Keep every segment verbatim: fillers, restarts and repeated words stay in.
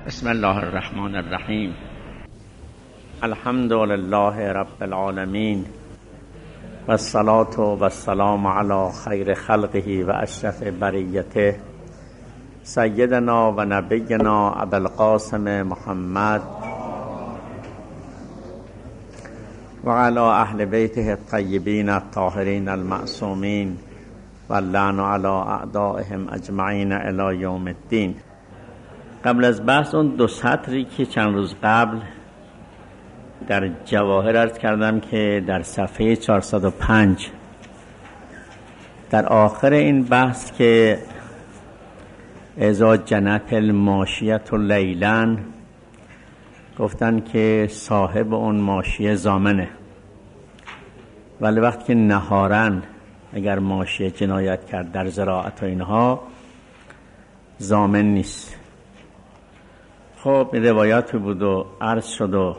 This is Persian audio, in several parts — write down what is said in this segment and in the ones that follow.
بسم الله الرحمن الرحیم. الحمد لله رب العالمین و الصلاة و السلام علی خیر خلقه و اشرف بریته سیدنا و نبینا ابوالقاسم محمد و علی اهل بیته الطیبین الطاهرین المعصومین و اللعن علی اعدائهم اجمعین الی یوم الدین. قبل از بحث اون دو سطری که چند روز قبل در جواهر عرض کردم که در صفحه چهارصد و پنج در آخر این بحث که اذا جنت الماشیة لیلا گفتن که صاحب اون ماشیه ضامنه، ولی وقتی که نهارن اگر ماشیه جنایت کرد در زراعت و اینها ضامن نیست. خب این روایاتی بود و عرض شد و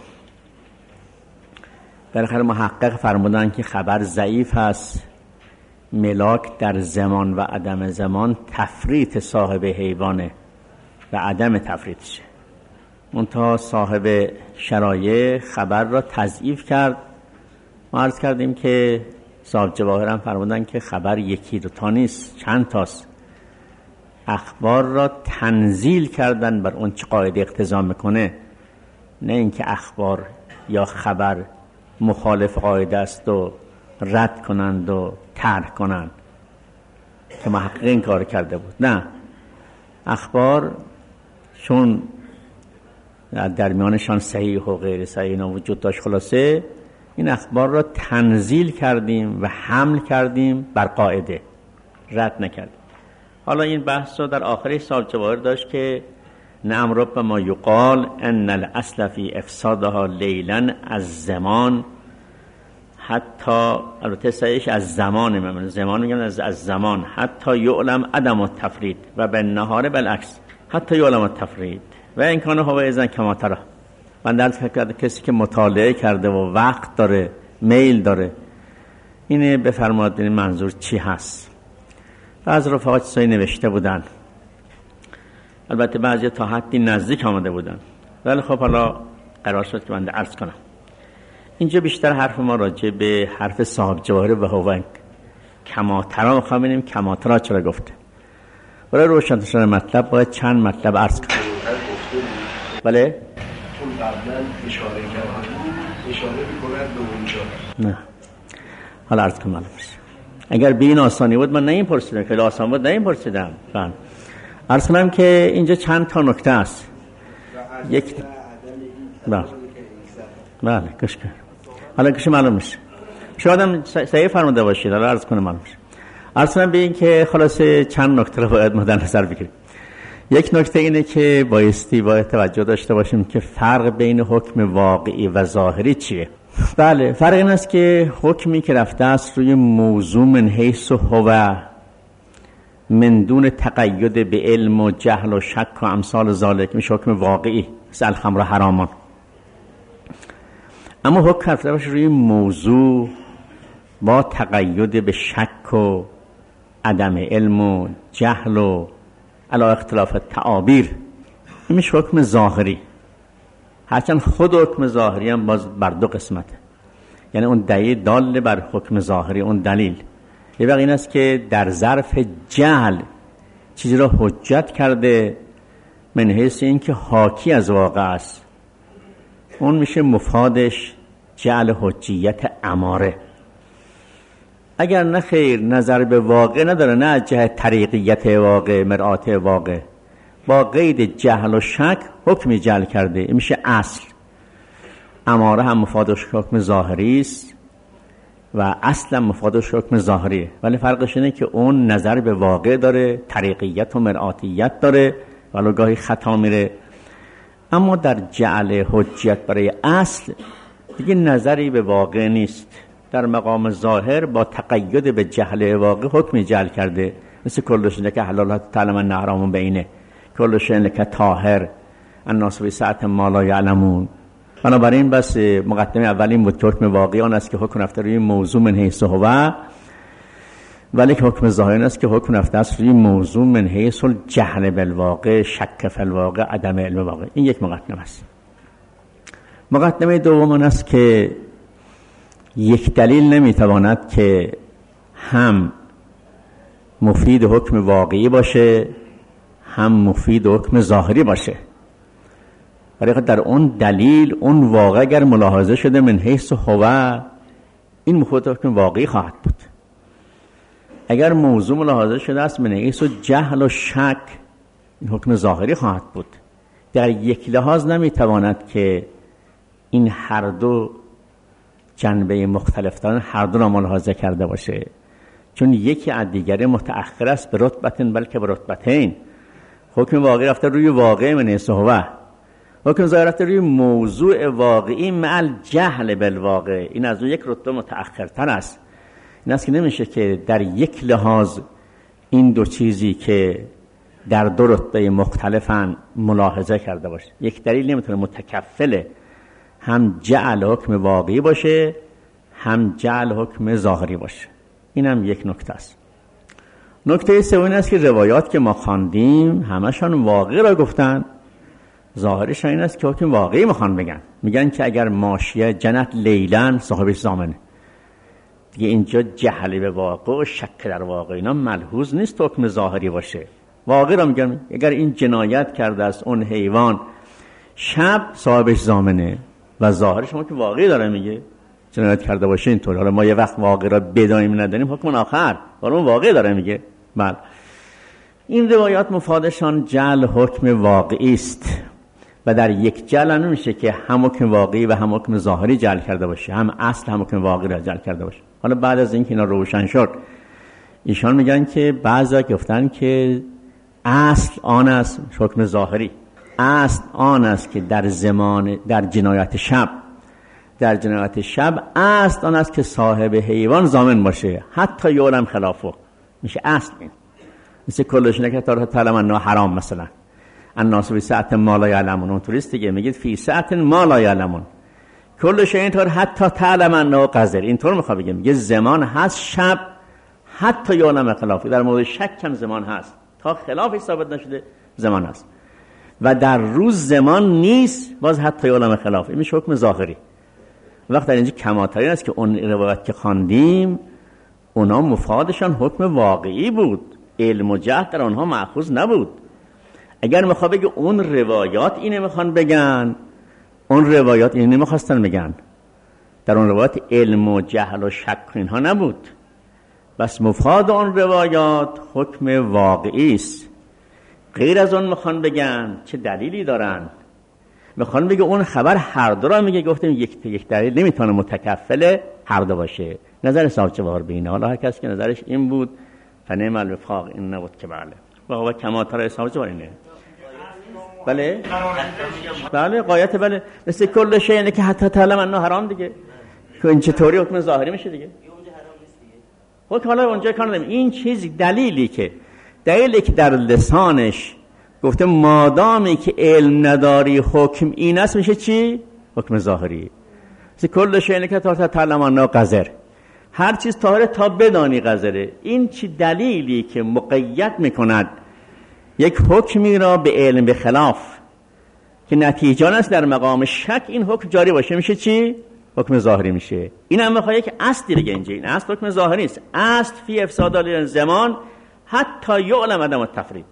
بالاخره محقق فرمودن که خبر ضعیف هست، ملاک در زمان و عدم زمان تفریط صاحب حیوانه و عدم تفریطشه. منتها صاحب شرایع خبر را تضعیف کرد. ما عرض کردیم که صاحب جواهر هم فرمودن که خبر یکی دو تا نیست، چند تاست. اخبار را تنزیل کردن بر اون چه قاعده اقتضا میکنه، نه اینکه اخبار یا خبر مخالف قاعده است و رد کنند و طرح کنند که محقق این کار کرده بود. نه، اخبار چون در میانشان صحیح و غیر صحیح اینا وجود داشت، خلاصه این اخبار را تنزیل کردیم و حمل کردیم بر قاعده، رد نکردیم. حالا این بحث رو در آخر صاحب جواهر داشت که نعم رب ما یقال ان الاصل فی افسادها لیلا از زمان، حتی البته سعیش از زمان، من زمان میگم از از زمان، حتی یعلم عدم التفرید و به نهار بالعکس حتی یعلم التفرید و این کانه هو ایزن کما ترى. من در فکر کسی که مطالعه کرده و وقت داره، میل داره، اینه بفرماد این منظور چی هست. بعض رفقات چیزایی نوشته بودن، البته بعضی تا حدی نزدیک آمده بودن، ولی خب حالا قرار شد که من عرض کنم. اینجا بیشتر حرف ما راجع به حرف صاحب جواهر و هو کما ترى میخوام ببینیم کما ترى چرا گفته. برای روشن شدن مطلب باید چند مطلب عرض کنم. بله؟ اون قبلا اشاره کردن اشاره می‌کنه به اونجا. نه. حالا عرض کنم. اگر به این آسانی بود من نه این پرسیدم، که آسان بود نه این پرسیدم. بله. عرض کنم که اینجا چند تا نکته است. یک بله. بله کش کن. حالا کش معلوم میشه. شاید هم صحیح فرموده باشید. حالا عرض کنم معلوم میشه. عرض کنم به این که خلاصه چند نکته رو باید مد نظر بگیریم. یک نکته اینه که بایستی باید توجه داشته باشیم که فرق بین حکم واقعی و ظاهری چیه. بله، فرق این است که حکمی که رفته است روی موضوع من حیث هو من دون تقید به علم و جهل و شک و امثال ذالک میشه حکم واقعی، مثل الخمر حرامان. اما حکم رفته باشه روی موضوع با تقید به شک و عدم علم و جهل و علی اختلاف تعابیر، این میشه حکم ظاهری. هرچند خود حکم ظاهری هم باز بر دو قسمته، یعنی اون دلیل دال بر حکم ظاهری، اون دلیل یه وقت این است که در ظرف جهل چیزی را حجت کرده من حیث این که حاکی از واقع است، اون میشه مفادش جعل حجیت اماره. اگر نه خیر نظر به واقع نداره، نه از جهت طریقیت واقع، مرآت واقع، با قید جهل و شک حکمی جعل کرده، این میشه اصل. اماره هم مفادش حکم ظاهری است و اصلا مفادش حکم ظاهریه، ولی فرقش اینه که اون نظر به واقع داره، طریقیت و مرآتیت داره، ولی گاهی خطا میره. اما در جعل حجیت برای اصل دیگه نظری به واقع نیست، در مقام ظاهر با تقید به جهل واقع حکمی جعل کرده، مثل کلش که حلال تعلم ان حرام بینه، کلش لک طاهر الناس بی ساعت ما لا یعلمون. بنابراین بس مقدمه اولین بود که حکم واقعی آن است که حکم رفته روی موضوع من حیث هو ولی که حکم ظاهری است که حکم رفته است روی موضوع من حیث الجهل بالواقع، شک فی الواقع، عدم علم واقع. این یک مقدمه است. مقدمه دوم آن است که یک دلیل نمیتواند که هم مفید حکم واقعی باشه هم مفید حکم ظاهری باشه. برای در اون دلیل اون واقع اگر ملاحظه شده من حیث هو، این مفید حکم واقعی خواهد بود. اگر موضوع ملاحظه شده است من حیث جهل و شک، این حکم ظاهری خواهد بود. در یک لحاظ نمیتواند که این هر دو جنبه مختلف دارن هر دو را ملاحظه کرده باشه، چون یکی از دیگری متأخر است به رتبتین بلکه به رتبتین. حکم واقعی رفته روی واقع من حیث هو، حکم ظاهری رفته روی موضوع واقعی مع الجهل بالواقع. این از اون یک رتبه متأخرتر است. این است که نمیشه که در یک لحاظ این دو چیزی که در دو رتبه مختلفن ملاحظه کرده باشه. یک دلیل نمیتونه متکفل هم جعل حکم واقعی باشه هم جعل حکم ظاهری باشه. این هم یک نکته است. نکته سوم این است که روایات که ما خواندیم همشان واقعی را گفتن. ظاهرش این است که حکم واقعی میخوان بگن. میگن که اگر ماشیه جنت لیلن صاحبش ضامنه. دیگه اینجا جهل به واقع و شک در واقع اینا ملحوظ نیست حکم ظاهری باشه. واقعی را میگن اگر این جنایت کرده است اون حیوان شب صاحبش ضامنه و ظاهرش ما که واقعی داره میگه جنایت کرده باشه اینطور. حالا ما یه وقت واقعی را بدانیم ندانیم حکم آخر، حالا اون واقعی داره میگه. بله این روایات مفادشان جعل حکم واقعی است و در یک جعل نمیشه که هم حکم واقعی و هم حکم ظاهری جعل کرده باشه، هم اصل هم حکم واقعی را جعل کرده باشه. حالا بعد از اینکه اینا روشن شد ایشان میگن که بعضا گفتن که اصل آن است حکم ظاهری، اصل آن است که در زمان در جنایت شب در جنایت شب اصل آن است که صاحب حیوان ضامن باشه حتی یعلم خلافه. میشه اصل این مثل کلش اینه که تا تعلم انه حرام، مثلا الناس فی ساعت ما لا یعلمون. اون توریست دیگه میگید فی ساعت ما لا یعلمون، کلش اینطور حتی تعلم انه قذر. اینطور میخواد بگه میگه زمان هست شب حتی یعلم خلافه. در مورد شک هم زمان هست تا خلافش ثابت نشده زمان هست و در روز زمان نیست باز حتی یعلم خلافه. این میشه حکم ظاهری. وقت در اینجا کماترین است که اون روایت که خواندیم اونا مفادشان حکم واقعی بود، علم و جهل در اونها مأخوذ نبود. اگر میخواد بگه اون روایات اینه میخوان بگن، اون روایات اینه نمیخواستن بگن. در اون روایات علم و جهل و شک اینها نبود، بس مفاد اون روایات حکم واقعی است. غیر از اون میخوان بگن چه دلیلی دارن، میخوان بگه اون خبر هر دو را میگه. گفتیم یک یک دلیل نمیتونه متکفل هر دو باشه. نظر صاحب چهار بینه، حالا هر کس که نظرش این بود فنعم الوفاق، این نبود که بله و کماتر صاحب چهار اینه. بله بله قایت بله مثل کل شی اینه که حتی تعلم انه حرام دیگه. که این چطوری حکم ظاهری میشه دیگه؟ خب حالا اونجا کار نداریم. این چیزی دلیلی که دلیلی که در لسانش گفته مادامی که علم نداری حکم این است میشه چی؟ حکم ظاهری. مثل کل شی اینه که تا تعلم انه قذر، هر چیز طاهره تا بدانی قذره. این چی دلیلی که مقید میکند یک حکمی را به علم به خلاف که نتیجه است در مقام شک این حکم جاری باشه میشه چی؟ حکم ظاهری میشه. این هم میخواد یک اصلی دیگه اینجا. این اصل حکم ظاهری است. اصل فی افساد الزمان حتی یعلم عدم التفرید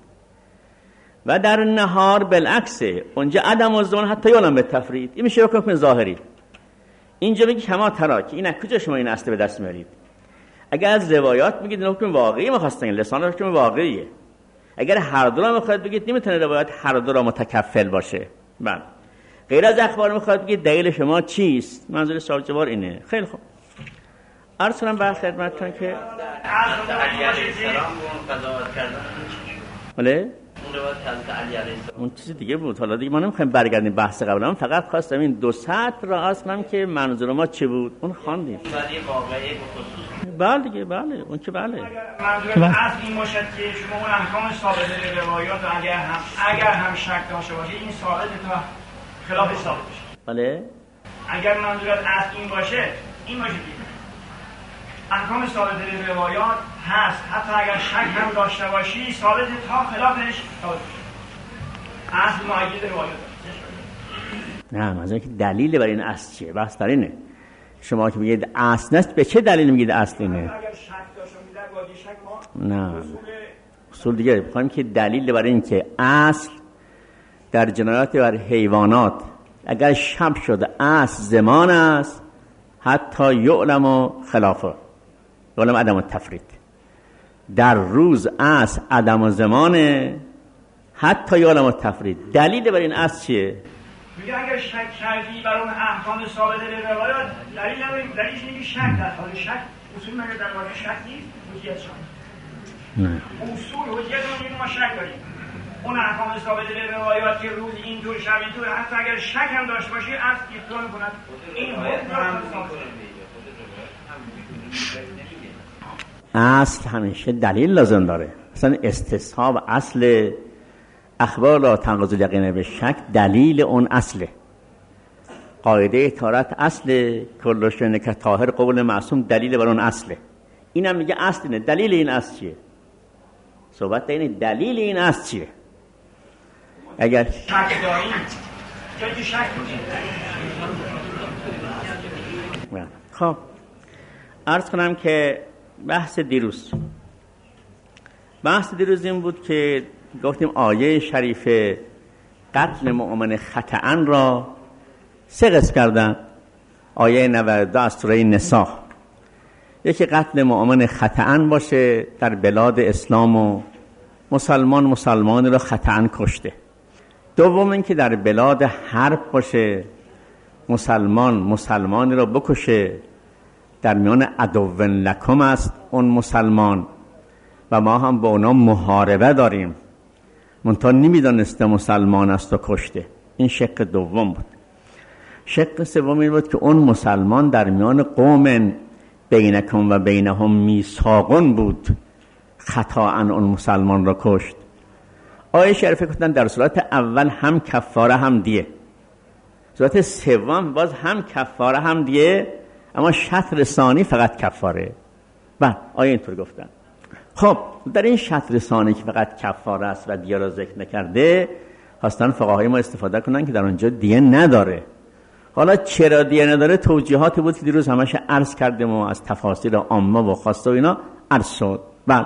و در نهار بالعکس اونجا عدم الزمان حتی یعلم بالتفرید. این میشه حکم ظاهری. اینجا میگه کما ترا که این کجا شما این اصل به دست میارید؟ اگر از روایات میگید این حکم واقعی میخواستن، لسان حکم واقعیه. اگر هر دو را میخواید بگید نمیتونه روایت هر دو را متکفل باشه. بله غیر از اخبار میخواید بگید دلیل شما چیست؟ منظور صاحب جوار اینه. خیلی خوب عرض کنم به خدمتتون که علی علیه السلام قضاوت کردن بله اون روایت حضرت علی علیه السلام اون چیز دیگه بود. حالا دیگه ما نمیخوایم برگردیم بحث قبلا، من فقط خواستم این دو سطر را عرض کنم که منظور ما چه بود. اون خواندیم ولی واقعی خصوص بله دیگه بله اون که بله منظور از این باشد که شما اون احکام ثابت روایات اگر هم اگر هم شک داشته باشه این ثابت تا خلاف ثابت بشه. بله اگر منظورت از این باشه این باشه احکام ثابت در روایات هست، حتی اگر شک هم داشته باشی ثابت تا خلافش ثابت اصل معید روایات. نه مثلا که دلیل برای این اصل چیه؟ بس در اینه شما که میگید اصل نست، به چه دلیل میگید اصل اینه؟ اگر شک داشته میده وادی شک ما نه اصول دیگه بخوایم که دلیل برای این که اصل در جنایات بر حیوانات اگر شب شده اصل زمان است، حتی یعلم و خلافه یعلم عدم و تفرید. در روز اصل عدم و زمانه، حتی یعلم و تفرید. دلیل برای این اصل چیه؟ میگه اگر شک کردی بر اون احکام ثابت در روایات دلیل نداری، دلیلش اینه که شک در حال شک اصول مگه در واقع شک نیست، حجیت شد. نه اصول حجیت رو ما شک داریم. اون احکام ثابت در روایات که روز اینطور شب اینطور، حتی اگر شک هم داشته باشی از اطلاع میکند این اصل همیشه دلیل لازم داره. مثلا استصحاب اصل اخبار لا تنقض الیقین به شک دلیل اون اصله. قاعده طهارت اصل کل شیء که طاهر قول معصوم دلیل بر اون اصله. اینم میگه اصل اینه. دلیل این اصل چیه؟ صحبت اینه دلیل این اصل چیه؟ اگر شک داریم جایی شک کنیم. خب عرض کنم که بحث دیروز بحث دیروز این بود که گفتیم آیه شریفه قتل مؤمن خطأ را سه قسم کردن. آیه نود و دو از سوره نساء، یکی قتل مؤمن خطأ باشه در بلاد اسلام و مسلمان مسلمان را خطأ کشته. دوم این که در بلاد حرب باشه، مسلمان مسلمان را بکشه، در میان عدو لکم است اون مسلمان و ما هم با اونا محاربه داریم، منتها نمیدانسته مسلمان است و کشته. این شق دوم بود. شق سوم این بود که اون مسلمان در میان قوم بینکم و بینهم میثاقون بود، خطااً اون مسلمان را کشت. آیه شریفه گفتن در صورت اول هم کفاره هم دیه، صورت سوم باز هم کفاره هم دیه، اما شطر ثانی فقط کفاره. بعد آیه اینطور گفتن. خب در این شطر ثانی که فقط کفاره است و دیه را ذکر نکرده، خواستن فقهای ما استفاده کنن که در اونجا دیه نداره. حالا چرا دیه نداره توجیهاتی بود که دیروز همش عرض کردیم و از تفاصیل عامه و خاصه و اینا عرض شد. بعد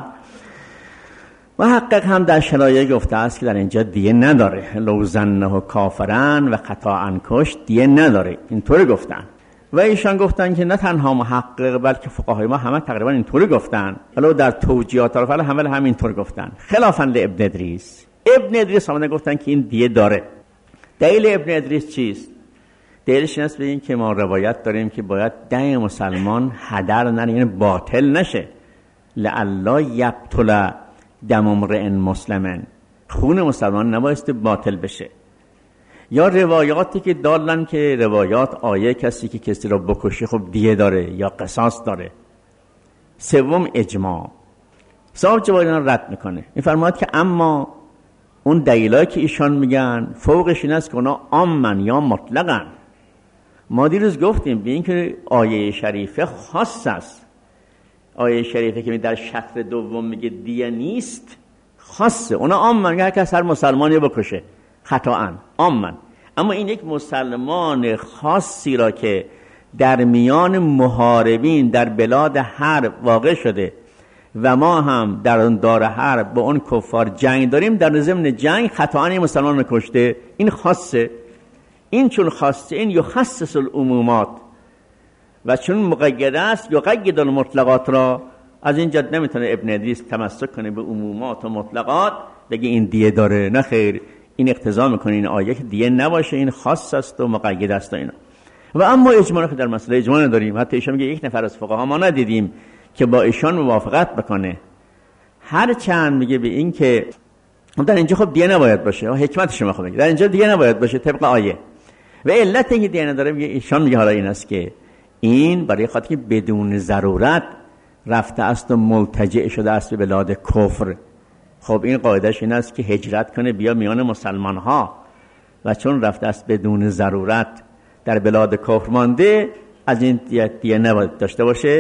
محقق هم در شرایع گفته است که در اینجا دیه نداره. لو ظنه کافرن و خطااً کشت دیه نداره، اینطوری گفتن. و ایشان گفتن که نه تنها محقق بلکه فقهای ما همه تقریبا اینطوری گفتن، ولی در توجیهات طرف همه هم اینطور گفتن، خلافاً لابن ادریس. ابن ادریس آمدن گفتن که این دیه داره. دلیل ابن ادریس چیست؟ دلیلش این است بگیم که ما روایت داریم که باید دم مسلمان هدر نره، یعنی باطل نشه. لعلا یبطل دم امرئ مسلمن، خون مسلمان نبایسته باطل بشه. یا روایاتی که دالن که روایات آیه کسی که کسی را بکشه خب دیه داره یا قصاص داره. سوم اجماع. صاحب جواب اینا رد میکنه، این فرماید که اما اون دلیلایی که ایشان میگن فوقش این است که اونا عامن یا مطلقن. ما دیروز گفتیم به این که آیه شریفه خاص است. آیه شریفه که در شطر دوم میگه دیه نیست خاصه، اونا عامن، میگه هر کس هر مسلمانی بکشه خطااً، عامن. اما این یک مسلمان خاصی را که در میان محاربین در بلاد حرب واقع شده و ما هم در اون دار حرب با اون کفار جنگ داریم، در ضمن جنگ خطااً مسلمان کشته، این خاصه. این چون خاصه این یخصص العمومات و چون مقید است یقید المطلقات را، از این جد نمیتونه ابن ادریس تمسک کنه به عمومات و مطلقات بگه این دیه داره. نه خیر، این اقتضا میکنه این آیه که دیه نباشه، این خاص است و مقید است و اینا. و اما اجماع که در مسئله اجماع نداریم. حتی ایشان میگه یک نفر از فقها ما ندیدیم که با ایشان موافقت بکنه. هر چند میگه به این که در اینجا خب دیه نباید باشه، حکمتش ما خب در اینجا دیه نباید باشه طبق آیه. و علت اینکه دیه نداره میگه ایشان میگه حالا این است که این برای خاطر که بدون ضرورت رفته است و ملتجع شده است به بلاد کفر. خب این قاعدش این است که هجرت کنه بیا میان مسلمان ها، و چون رفته است بدون ضرورت در بلاد کفر مانده، از این دیه, دیه نباید داشته باشه،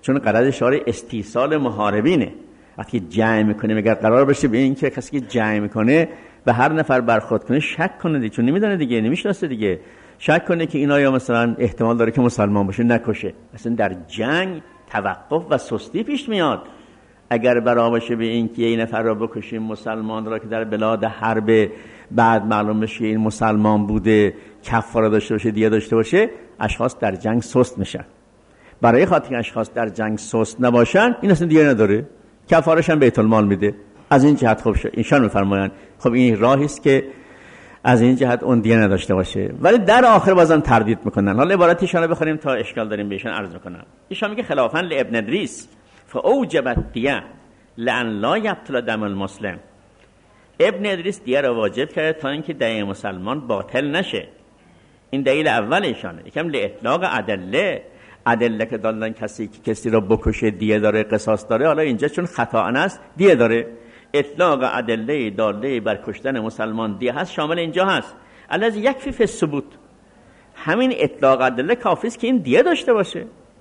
چون قرار اشاره استیصال محاربینه. وقتی جمع میکنه اگر قرار باشه به این که کسی که جمع میکنه به هر نفر برخورد کنه شک کنه دیگه، چون نمیدونه دیگه، نمیشناسه دیگه، شک کنه که اینا یا مثلا احتمال داره که مسلمان باشه نکشه. اصلا در جنگ توقف و سستی پیش میاد. اگر برا باشه به این که یه نفر را بکشیم مسلمان را که در بلاد حرب بعد معلوم بشه این مسلمان بوده، کفاره داشته باشه، دیه داشته باشه، اشخاص در جنگ سست میشن. برای خاطر که اشخاص در جنگ سست نباشن این اصلا دیه نداره، کفارش هم بیت المال میده. از این جهت خب ایشان میفرمایند خب این راهی است که از این جهت اون دیه نداشته باشه، ولی در آخر بازم تردید میکنن. حالا عبارت ایشان رو بخونیم تا اشکال داریم بهشون عرض میکنم. ایشان میگه خلافاً لابن ادریس فاوجب الدیه لان لا یبطل دم المسلم. ابن ادریس دیه رو واجب کرده تا اینکه دیه مسلمان باطل نشه. این دلیل اول ایشانه. یکم لاطلاق ادله، ادله که دادن کسی که کسی رو بکشه دیه داره، قصاص داره. حالا اینجا چون خطا است دیه داره. اطلاق ادله داله بر کشتن مسلمان دیه هست، شامل اینجا هست. الذی یکفی فی الثبوت. همین اطلاق ادله کافی است که این دیه داشته باشه.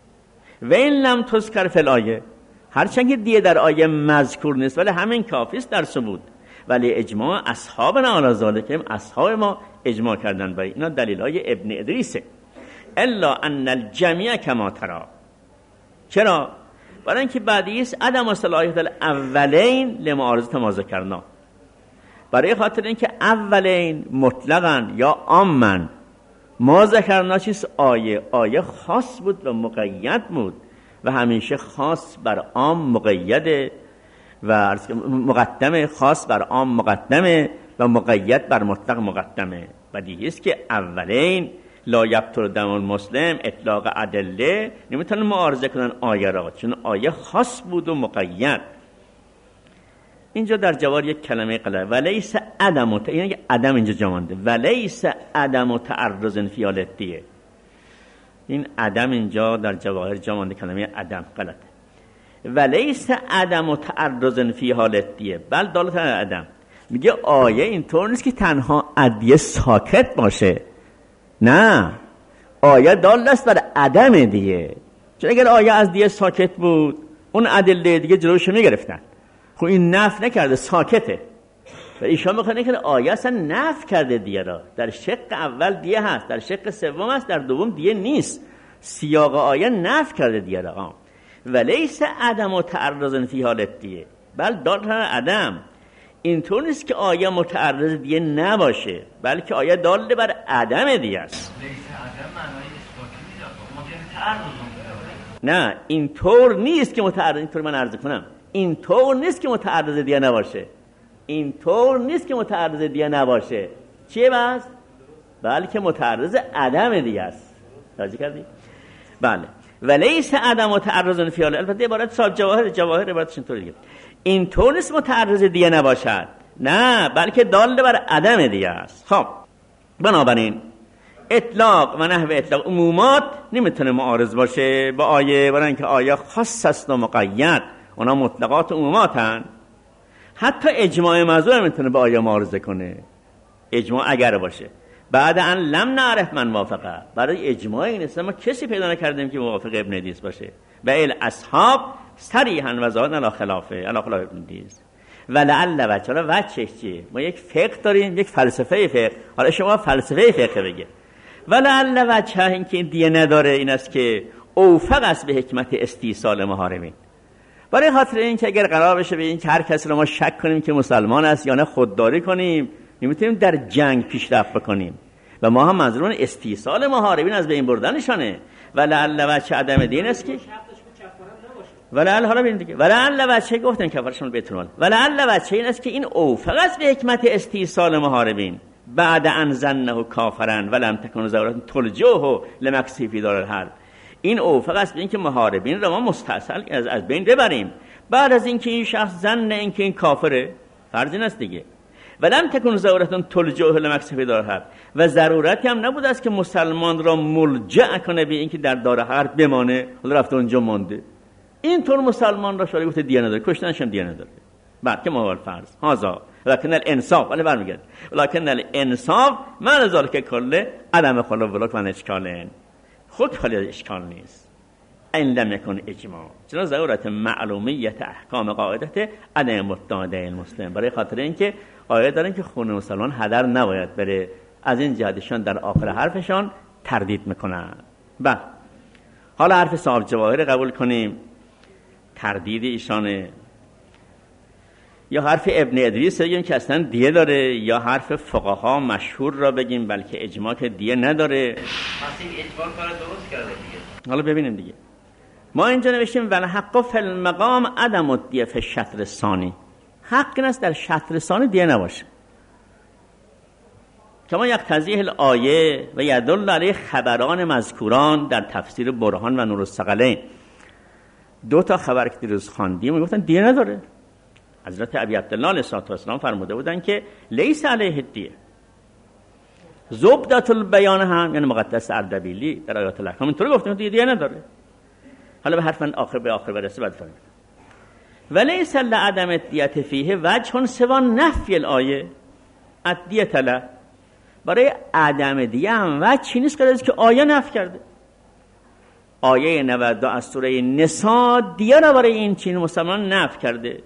و این لم تذکر فی الآیه، هرچند که دیه در آیه مذکور نیست ولی همین کافی است در ثبوت. ولی اجماع اصحابنا علی ذلک، اصحاب ما اجماع کردن برای اینا. دلیلای ابن ادریسه. الا ان الجميع کما ترى. چرا؟ برای اینکه بعدی است عدم صلاحیت الاولین لمعارضه ما ذکرنا. برای خاطر اینکه اولین مطلقاً یا عاماً، ما ذکرنا چیز آیه آیه خاص بود و مقید بود و همیشه خاص بر عام مقیده و مقدمه، خاص بر عام مقدمه و مقید بر مطلق مقدمه. و دیگه است که اولین لا یبطل دم المسلم اطلاق ادله نمیتونن معارضه کنن آیه را، چون آیه خاص بود و مقید. اینجا در جوار یک کلمه قلعه ولیس عدم، یعنی عدم اینجا جامانده، ولیس عدم تعرض فی حالتیه. این عدم اینجا در جواهر جامانده کلمه عدم غلطه. ولیس عدم تعرض فی حالتیه بل دالت عدم. میگه آیه اینطور نیست که تنها ادیه ساکت باشه، نه، آیه دال است بر عدم دیگه. چون اگر آیه از دیگه ساکت بود اون ادله دیگه جلوشو میگرفتن. خب این نفی نکرده، ساکته. و ایشان میخوانه که آیه اصلا نفی کرده دیگه را. در شق اول دیگه هست، در شق سوم هست، در دوم دیگه نیست. سیاق آیه نفی کرده دیگه را. ولیس عدم و تعرض فی حالت دیگه بل دال عدم. اینطور نیست که آیه متعرض دیگه نباشه، بلکه آیه دال بر عدم دیگه است. نه، اینطور نیست که متعرض، اینطور من عرض کنم، اینطور نیست که متعرض دیگه نباشه، اینطور نیست که متعرض دیگه نباشه. چیه بس؟ بلکه متعرض عدم دیگه است. راضی کردی؟ بله. ولیس عدم متعرض فی حال، البته عبارت صاحب جواهر جواهر عبارتش اینطور دیگه، اینطور نیست متعرض دیگه نباشد، نه، بلکه دال بر عدم دیگه است. خب بنابراین اطلاق و نحو اطلاق عمومات نمیتونه معارض باشه با آیه، برای اینکه آیه خاص است و مقید، اونا مطلقات عموماتن. حتی اجماع موضوع نمیتونه با آیه معارضه کنه، اجماع اگر باشه. بعد ان لم نعرف من وافقه، برای اجماع این است ما کسی پیدا نکردیم که موافق ابن ادریس باشه. و ال اصحاب صریحا و ظاهرا علی خلافه علی خلاف ابن ادریس. ولعل وجه، حالا وجهش چیه؟ ما یک فقه داریم، یک فلسفه فقه. حالا شما فلسفه فقه بگه. ولعل وجه این که دیگه نداره این است که اوفق است به حکمت استیصال محارمین. برای خاطر این که اگر قرار بشه به این که هر کسی رو ما شک کنیم که مسلمان است یا نه خودداری کنیم، نمیتونیم در جنگ پیشرفت بکنیم. و ما هم منظورمون استیصال محاربین از بین بردنشانه. ولعل وجه عدم دین است که ولعل، حالا ببین دیگه، ولعل وجه گفتن کفارشون بیت المال، ولعل وجه این است که این اوفق است به حکمت استیصال محاربین بعد ان ظنه کافرن ولم تکن ضرورت تلجوه لمکسی فی دار الحرب. این اوفق است به اینکه محاربین رو ما مستاصل از از بین ببریم بعد از اینکه این شخص ظن اینکه این کافره، فرضی است دیگه. ولم تکن ضرورت تلجوه لمکسی فی دار الحرب، و ضرورتی هم نبود است که مسلمان را ملجأ کنه به اینکه در دار حرب بمانه، حالا رفته اونجا مونده. اینطور مسلمان را شریعت دیانت نداره، کشتنش هم دیانت نداره. بعد که موال فرض هازا لکن الانصاف، ولی برمیگرد لکن الانصاف من ذالک کله عدم خلو ولک و اشکالن. خود خالی از اشکال نیست. این لم یکن اجماع، چرا ضرورت معلومیت احکام قاعدت عدم متعاده المسلم، برای خاطر اینکه قاعده دارن که خون مسلمان هدر نباید بره، از این جهتشان در آخر حرفشان تردید میکنن. بله حالا حرف صاحب جواهر قبول کنیم، تردید ایشانه، یا حرف ابن ادریس بگیم که اصلا دیه داره، یا حرف فقها مشهور را بگیم بلکه اجماع که دیه نداره. پس این اجماع کار درست کرده دیگه. حالا ببینیم دیگه، ما اینجا نوشتیم ول حق فی المقام عدم الدیه فی الشطر الثانی، حق نیست در شطر ثانی دیه نباشه. کما یقتضیه الآیه و یدل علیه خبران مذکوران در تفسیر برهان و نور الثقلین. دو تا خبر که دیروز خواندیم میگفتن دیه نداره. حضرت ابی عبدالله علیه السلام فرموده بودن که لیس علیه الدیه. زبدة البیان هم یعنی مقدس اردبیلی در آیات الاحکام اینطوری گفتن دیه, دیه نداره. حالا به حرف من آخر به آخر برسه بعد فرمود ولیس لعدم الدیه فیه وجه سوا نفی الآیه الدیه له. برای عدم دیه هم وجهی نیست غیر از که آیه نفی کرده. آیه نود و دو از سوره نساء دیه را برای این چین مسلمان نفی کرده.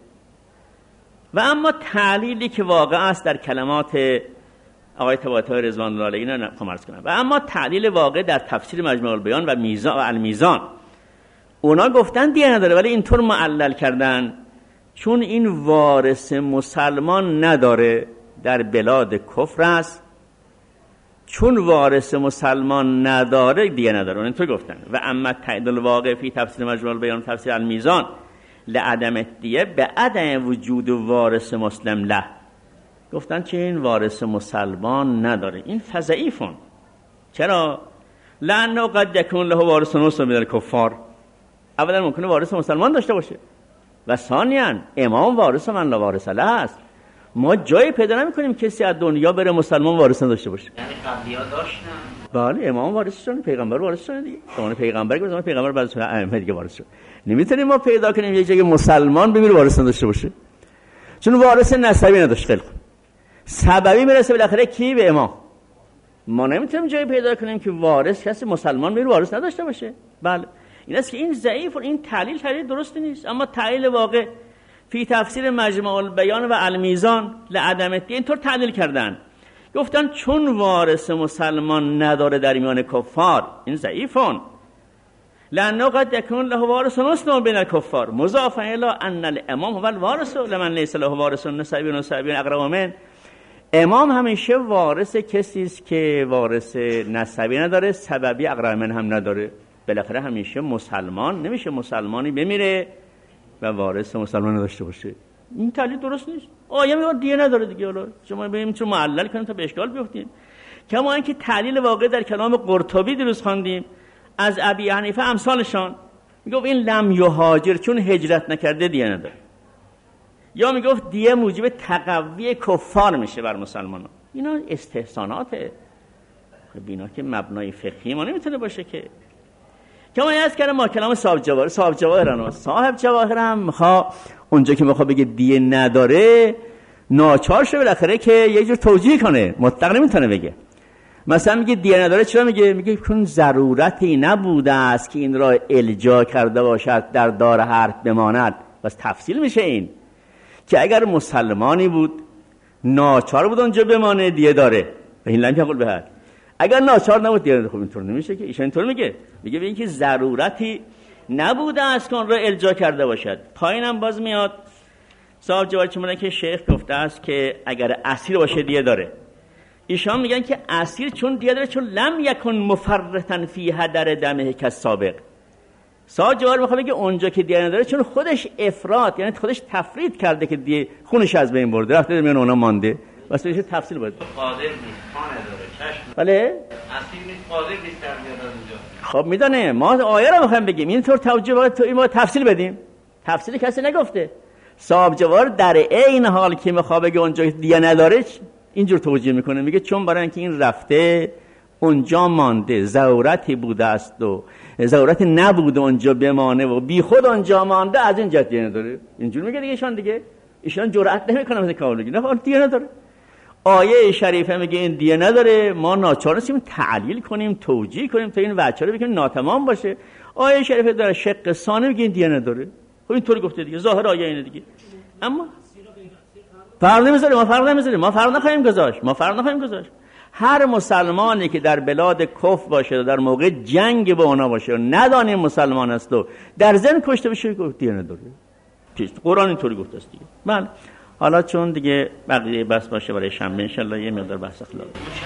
و اما تعلیلی که واقع است در کلمات آقای طباطبایی رضوان الله علیه اینا کمرس کنم، و اما تعلیل واقع در تفسیر مجموع البیان و میزان و المیزان، اونا گفتن دیه نداره ولی اینطور معلل کردن چون این وارث مسلمان نداره در بلاد کفر است، چون وارث مسلمان نداره دیگه نداره، اون اینطور گفتن. و اما تعلیل الواقع فی تفسیر مجموع البیان تفسیر المیزان لعدم دیه به عدم وجود وارث مسلم له، گفتن که این وارث مسلمان نداره. این فضعیفون. چرا؟ لانه قد یکون له وارث مسلم من الکفار، اولا ممکنه وارث مسلمان داشته باشه و ثانیاً امام وارث من لا وارث له است. ما جایی پیدا نمی‌کنیم کسی از دنیا بره مسلمان وارث داشته باشه. یعنی قبلی‌ها داشتن. بله امام وارث شدن، پیغمبر وارث شدن دیگه. زمان پیغمبر که زمان پیغمبر بعد از ائمه دیگه وارث شد. نمیتونیم ما پیدا کنیم یه جایی مسلمان بمیره وارث داشته باشه، چون وارث نسبی نداشت. خیلی خوب، سببی میرسه بالاخره کی؟ به امام. ما نمیتونیم جایی پیدا کنیم که وارث کسی مسلمان بمیره وارث نداشته باشه. بله این است که این ضعیف و این تعلیل تعلیل درست نیست. اما تعلیل واقع فی تفسیر مجموع البیان و المیزان لعدم الدیه اینطور تعلیل کردن، گفتن چون وارث مسلمان نداره در میان کفار، این ضعیفون. لانه قد یکون له وارث مسلم بین الکفار مضافا الی ان الامام هو الوارث لمن لیس له وارث نسبی نسبی اقرب من. امام همیشه وارث کسی است که وارث نسبی نداره، سببی اقرب من هم نداره. بالاخره همیشه مسلمان نمیشه مسلمانی بمیره و وارث مسلمان نداشته باشه. این تعلیل درست نیست. آیه میگه دیگه نداره دیگه. حالا شما ببینیم چون معلل کنیم تا به اشکال بیفتیم. کما اینکه تعلیل واقع در کلام قرطبی دیروز خواندیم از ابی حنیفه امثالشان، میگفت این لم یهاجر چون هجرت نکرده دیگه نداره، یا میگفت دیگه موجب تقوی کفار میشه بر مسلمانان. اینا استحساناته، بینا که مبنای فقهی ما نمیتونه باشه که. کما یاد کردم ما کلام صاحب جواهر صاحب جواهر صاحب جواهر هم میخوا اونجا که میخوا بگه دیه نداره ناچار شه بالاخره که یه جور توجیه کنه، مطلق نمیتونه بگه. مثلا میگه دیه نداره چرا میگه؟ میگه چون ضرورتی نبوده است که این را الجا کرده باشد در دار حرب بماند. بس تفصیل میشه این که اگر مسلمانی بود ناچار بود اونجا بمانه دیه داره و این لنگ قول بهد. اگر ناچار نبود دیگه خب اینطور نمیشه که. ایشون اینطور میگه، میگه به اینکه ضرورتی نبوده است که اون را الجا کرده باشد. پایینم باز میاد صاحب جواب چمونه که شیخ گفته است که اگر اسیر باشه دیه داره. ایشان میگن که اسیر چون دیه داره چون لم یکن مفرطا فی هدر دمه کالسابق. صاحب جواب میخواد بگه اونجا که دیه نداره چون خودش افراط یعنی خودش تفرید کرده که دیه خونش از بین برده رفته میون اونا مانده. واسه چه تفصیل باید قادر نیست، پا نداره، چشم. بله اسیر نیست، قادر نیست در میاد اونجا. خب میدانه ما آیه رو میخوایم بگیم اینطور توجیه باید تو این ما تفصیل بدیم. تفصیل کسی نگفته. صاحب جوار در عین حال که میخواد بگه اونجا دیگه نداره اینجور توجیه میکنه، میگه چون برای اینکه این رفته اونجا مانده، ضرورتی بوده است و ضرورتی نبوده اونجا بمانه و بی خود اونجا مانده، از این جهت دیگه نداره. اینجور میگه دیگه. ایشان دیگه ایشان جرأت نمیکنه مثل کار بگه نه دیگه نداره. آیه شریفه میگه این دیه نداره، ما ناچار هستیم تعلیل کنیم، توجیه کنیم تا این وجه رو بکنیم ناتمام باشه. آیه شریفه در شق ثانی میگه این دیه نداره. خب اینطوری گفته دیگه، ظاهر آیه اینه دیگه. اما فرق نمیذاره، ما فرق نمیذاریم، ما فرق نخواهیم گذاشت، ما فرق نخواهیم گذاشت. هر مسلمانی که در بلاد کفر باشه و در موقع جنگ با اونا باشه و ندانیم مسلمان است و در ذهن کشته بشه، گفت دیه نداره. قرآن اینطوری گفته است دیگه. من حالا چون دیگه بقیه بس باشه برای شنبه انشالله یه مقدار بحث اخلاق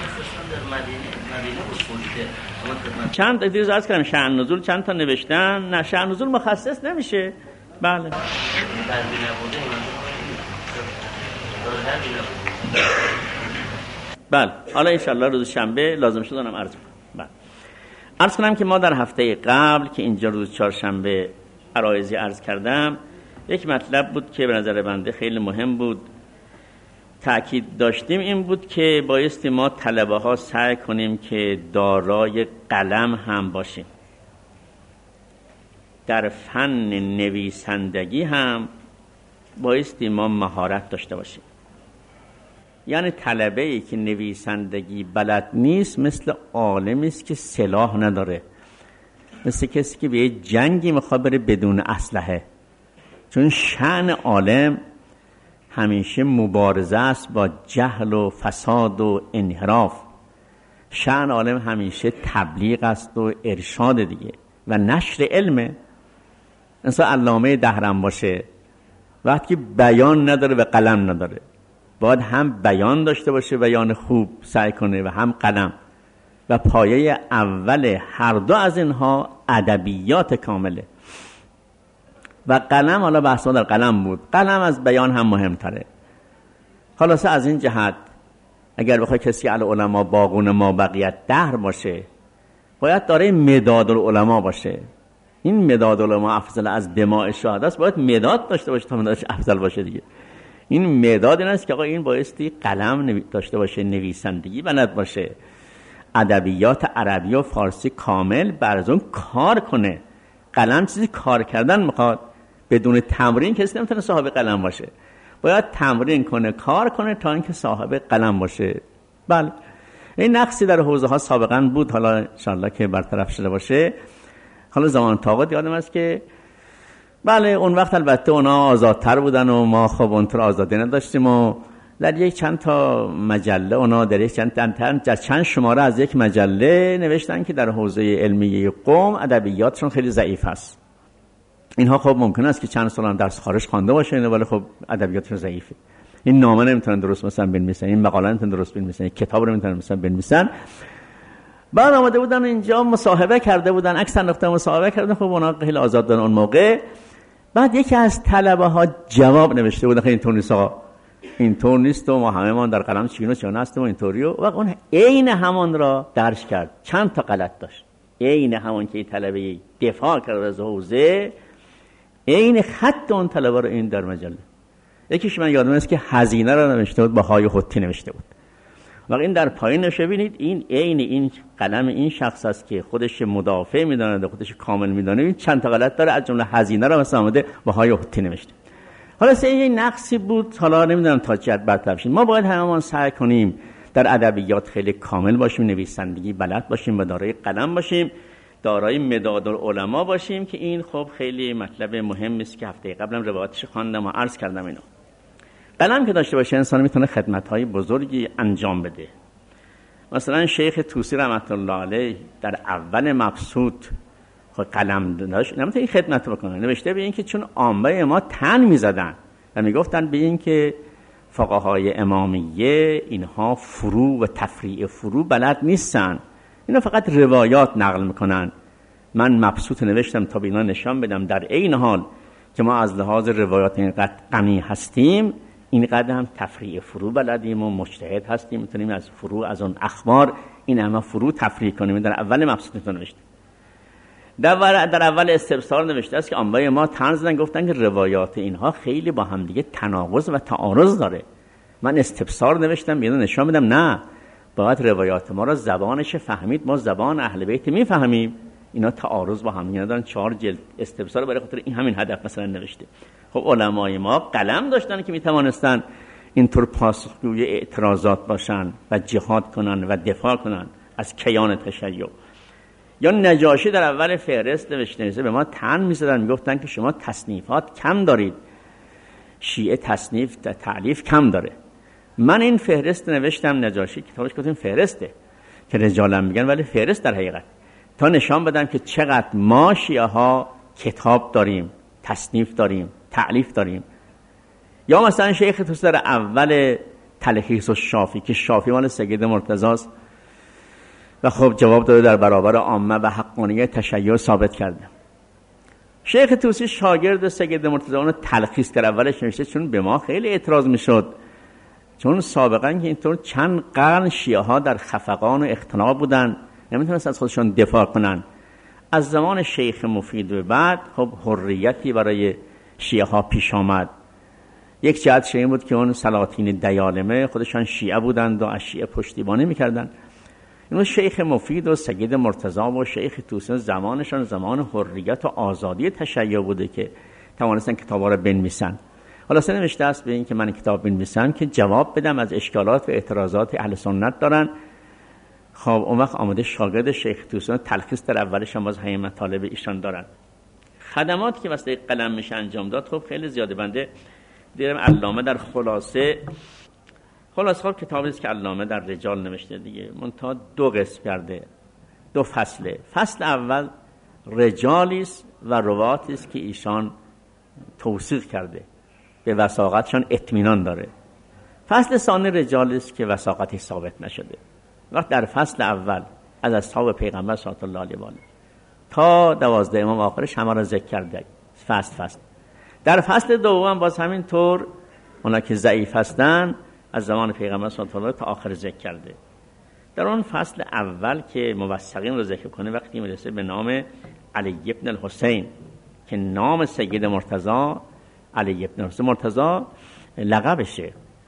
چند دیروز عرض کردم شأن نزول چند تا نوشتن. نه شأن نزول مخصص نمیشه. بله بله حالا انشالله روز شنبه لازم شد اونم عرض کنم. بله عرض کنم که ما در هفته قبل که اینجا روز چهارشنبه عرایضی عرض کردم، یک مطلب بود که به نظر بنده خیلی مهم بود تأکید داشتیم، این بود که بایستی ما طلبه ها سعی کنیم که دارای قلم هم باشیم. در فن نویسندگی هم بایستی ما مهارت داشته باشیم. یعنی طلبه‌ای که نویسندگی بلد نیست مثل عالمی است که سلاح نداره، مثل کسی که به یه جنگی میخواد بره بدون اسلحه. چون شأن عالم همیشه مبارزه است با جهل و فساد و انحراف. شأن عالم همیشه تبلیغ است و ارشاد دیگه و نشر علمه. انسان علامه دهرم باشه وقتی بیان نداره و قلم نداره، باید هم بیان داشته باشه، بیان خوب سعی کنه، و هم قلم. و پایه اول هر دو از اینها ادبیات کامله. و قلم، حالا بحث ما در قلم بود، قلم از بیان هم مهمتره. خلاصه از این جهت اگر بخوای کسی علی علما باقون ما بقیت دهر باشه، باید داره مداد العلماء باشه. این مداد العلماء افضل از دماء شهدا است، باید مداد داشته باشه تا مدادش افضل باشه دیگه. این مداد این است که آقا این بایستی قلم داشته باشه، نویسندگی بلد باشه، ادبیات عربی و فارسی کامل بر از اون کار کنه. قلم چیزی کار کردن میخواد، بدون تمرین کسی نمیتونه صاحب قلم باشه. باید تمرین کنه، کار کنه تا اینکه صاحب قلم باشه. بله این نقصی در حوزه ها سابقا بود، حالا انشالله که برطرف شده باشه. حالا زمان طاقت یادم است که بله اون وقت البته اونا آزادتر بودن و ما خب اونطور آزادی نداشتیم و در یک چند تا مجله اونا در یک چند تا چند شماره از یک مجله نوشتن که در حوزه علمی قم ادبیاتشون خیلی ضعیف است. اینها خب ممکن است که چند سال هم درس خارج خوانده باشه ولی خب ادبیاتشون ضعیفه. این نامه نمیتونن درست مثلا بنویسن، این مقاله نمیتونن درست بنویسن، کتاب نمیتونن مثلا بنویسن. بعد آمده بودن اینجا مصاحبه کرده بودن، اکثر نقطه مصاحبه کردن، خب اونا خیلی آزاد بودن اون موقع. بعد یکی از طلبه ها جواب نوشته بود خیلی اینطور نیست آقا، اینطور نیست و ما همه ما در قلم چینو چونه هستیم و اینطوری. و وقت اون عین همان را درش کرد، چند تا غلط داشت، عین همان که طلبه دفاع کرد از حوزه، عین خط اون طلبه رو این در مجله. یکیش من یادم است که هزینه را نوشته بود با های خطی نوشته بود. وقت این در پایین نشه ببینید این عین این قلم این شخص است که خودش مدافع میداند، خودش کامل میدانه، این چند تا غلط داره، از جمله هزینه را مثلا اومده با های خطی نوشته. حالا سه این نقصی بود، حالا نمیدونم تا چه حد برطرف شه. ما باید هممون سعی کنیم در ادبیات خیلی کامل باشیم، نویسندگی بلد باشیم و دارای قلم باشیم، دارای مداد العلماء باشیم که این خب خیلی مطلب مهمی است که هفته قبلم روایتش خواندم و عرض کردم. اینو قلم که داشته باشه انسان میتونه خدمت‌های بزرگی انجام بده. مثلا شیخ طوسی رحمت الله علیه در اول مبسوط قلم داشت، نمیتونه این خدمت بکنه. نوشته به این که چون عامه ما تن میزدن و میگفتن به این که فقهای امامیه اینها فرو و تفریع فرو بلد نیستن، اینا فقط روایات نقل میکنن. من مبسوط نوشتم تا به اینا نشان بدم در این حال که ما از لحاظ روایات اینقدر غنی هستیم، اینقدر هم تفریع فرو بلدیم و مجتهد هستیم، میتونیم از فرو، از اون اخبار این همه فرو تفریع کنیم. در اول مبسوط نوشتم. در در اول استبصار نوشته است که عامه ما طنز زدن، گفتن که روایات اینها خیلی با هم دیگه تناقض و تعارض داره. من استبصار نوشتم بیان نشان بدم نه، باید روایات ما را زبانش فهمید، ما زبان اهل بیت میفهمیم، اینا تعارض با هم ندارن. چهار جلد استبصار برای خاطر این همین هدف مثلا نوشته. خب علمای ما قلم داشتن که میتوانستن اینطور پاسخگوی اعتراضات باشن و جهاد کنن و دفاع کنن از کیان تشیع. یا نجاشی در اول فهرست نوشته به ما طعن می‌زدن، میگفتن که شما تصنیفات کم دارید، شیعه تصنیف تألیف کم داره. من این فهرست نوشتم، نجاشی کتابش گفتیم فهرسته که رجالم میگن، ولی فهرست در حقیقت تا نشان بدم که چقدر ما شیعه ها کتاب داریم، تصنیف داریم، تألیف داریم. یا مثلا شیخ توسی در اول تلخیص الشافی که شافی مال سید مرتضی است و خب جواب داده در برابر عامه و حقانیت تشیع ثابت کرده. شیخ توسی شاگرد سید مرتضی اون تلخیص کرد، اولش نوشته چون به ما خیلی اعتراض میشد، چون سابقا که اینطور چند قرن شیعه ها در خفقان و اختناق بودن، نمیتونست از خودشون دفاع کنن. از زمان شیخ مفید و بعد خب حریتی برای شیعه ها پیش آمد. یک جهت شیعه بود که اون سلاطین دیالمه خودشان شیعه بودند و از شیعه پشتیبانی میکردن. این شیخ مفید و سید مرتضی و شیخ توسی زمانشان زمان حریت و آزادی تشیع بوده که توانستن کتابا رو بنویسن. حالا سه نوشته است به این که من کتاب بنویسم که جواب بدم از اشکالات و اعتراضات اهل سنت دارن. خب اون وقت آمده شاگرد شیخ توسی تلخیص در اولش هم باز همین مطالب ایشان دارن. خدمات که واسه قلم میشه انجام داد خب خیلی زیاده. بنده دیدم علامه در خلاصه خلاصه خب کتابی است که علامه در رجال نوشته دیگه، منتها دو قسم کرده، دو فصله. فصل اول رجالی است و رواتی است که ایشان توثیق کرده، به وثاقتشان اطمینان داره. فصل ثانی رجالی است که وثاقتی ثابت نشده. وقت در فصل اول از اصحاب پیغمبر صلی الله علیه و آله تا دوازده امام آخرش همه را ذکر کرده فصل فصل. در فصل دوم باز همین طور اونا که ضعیف هستن از زمان پیغمبر صلی الله علیه و آله تا آخر ذکر کرده. در اون فصل اول که موثقین رو ذکر کنه وقتی میرسه به نام علی ابن الحسین که نام سید مرتضی علی ابن الحسین، مرتضی لقبشه،